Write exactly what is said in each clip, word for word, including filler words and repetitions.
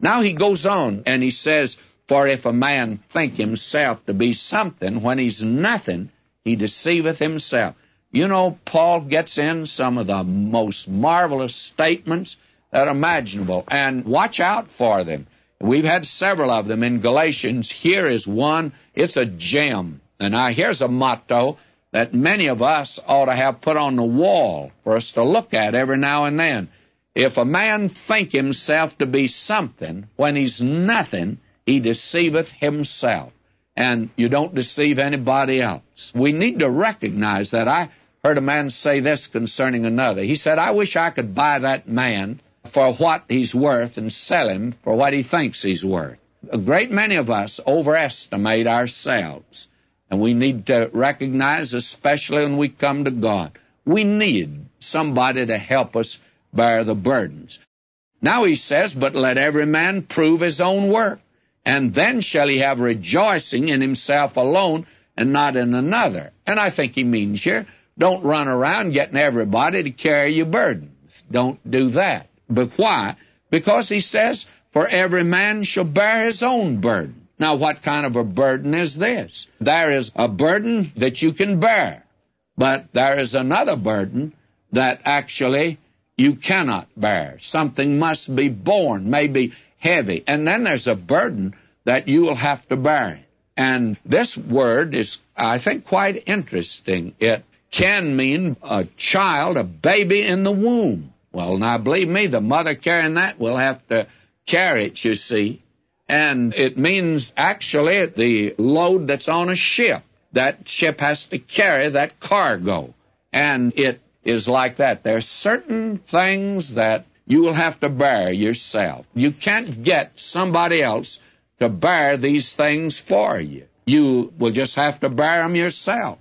Now he goes on, and he says, for if a man think himself to be something when he's nothing, he deceiveth himself. You know, Paul gets in some of the most marvelous statements that are imaginable, and watch out for them. We've had several of them in Galatians. Here is one. It's a gem. And now here's a motto that many of us ought to have put on the wall for us to look at every now and then. If a man think himself to be something when he's nothing, he deceiveth himself. And you don't deceive anybody else. We need to recognize that. I heard a man say this concerning another. He said, I wish I could buy that man for what he's worth and sell him for what he thinks he's worth. A great many of us overestimate ourselves. And we need to recognize, especially when we come to God, we need somebody to help us bear the burdens. Now he says, but let every man prove his own work, and then shall he have rejoicing in himself alone and not in another. And I think he means here, don't run around getting everybody to carry your burdens. Don't do that. But why? Because he says, for every man shall bear his own burden. Now, what kind of a burden is this? There is a burden that you can bear, but there is another burden that actually you cannot bear. Something must be borne, maybe heavy. And then there's a burden that you will have to bear. And this word is, I think, quite interesting. It can mean a child, a baby in the womb. Well, now, believe me, the mother carrying that will have to carry it, you see. And it means, actually, the load that's on a ship. That ship has to carry that cargo. And it is like that. There are certain things that you will have to bear yourself. You can't get somebody else to bear these things for you. You will just have to bear them yourself.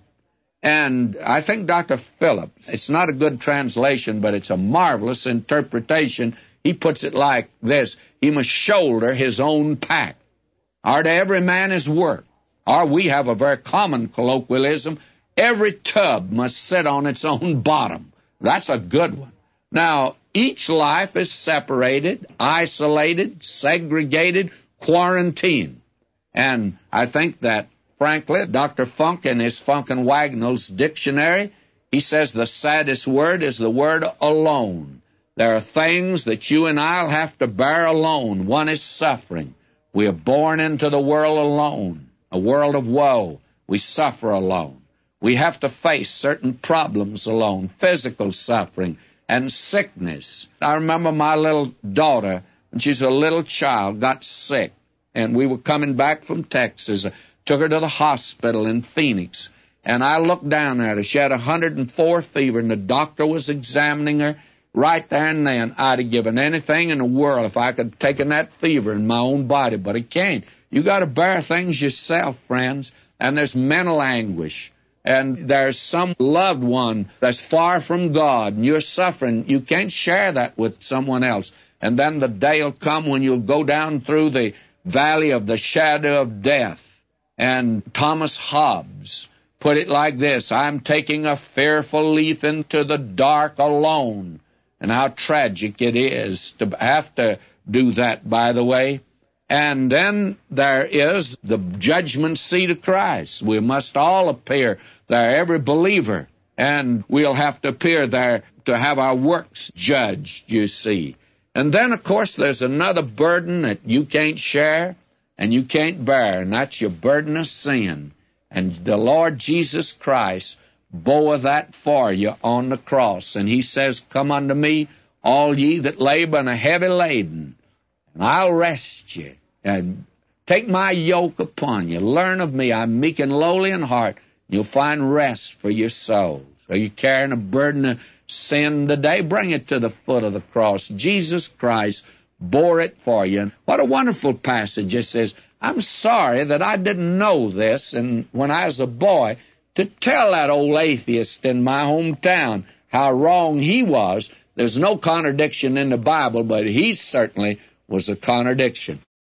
And I think Doctor Phillips, it's not a good translation, but it's a marvelous interpretation. He puts it like this: he must shoulder his own pack. Or to every man his work. Or we have a very common colloquialism, every tub must sit on its own bottom. That's a good one. Now, each life is separated, isolated, segregated, quarantined. And I think that, frankly, Doctor Funk in his Funk and Wagnall's dictionary, he says the saddest word is the word alone. There are things that you and I will have to bear alone. One is suffering. We are born into the world alone, a world of woe. We suffer alone. We have to face certain problems alone, physical suffering and sickness. I remember my little daughter, when she was a little child, got sick, and we were coming back from Texas. I took her to the hospital in Phoenix, and I looked down at her. She had one hundred four fever, and the doctor was examining her. Right there and then, I'd have given anything in the world if I could have taken that fever in my own body, but I can't. You got to bear things yourself, friends, and there's mental anguish, and there's some loved one that's far from God, and you're suffering. You can't share that with someone else. And then the day will come when you'll go down through the valley of the shadow of death. And Thomas Hobbes put it like this: I'm taking a fearful leap into the dark alone. And how tragic it is to have to do that, by the way. And then there is the judgment seat of Christ. We must all appear there, every believer. And we'll have to appear there to have our works judged, you see. And then, of course, there's another burden that you can't share and you can't bear, and that's your burden of sin. And the Lord Jesus Christ bore that for you on the cross. And he says, come unto me, all ye that labor and are heavy laden, and I'll rest you. And take my yoke upon you. Learn of me. I'm meek and lowly in heart. You'll find rest for your souls. Are you carrying a burden of sin today? Bring it to the foot of the cross. Jesus Christ bore it for you. And what a wonderful passage. It says, I'm sorry that I didn't know this, and when I was a boy, to tell that old atheist in my hometown how wrong he was. There's no contradiction in the Bible, but he certainly was a contradiction.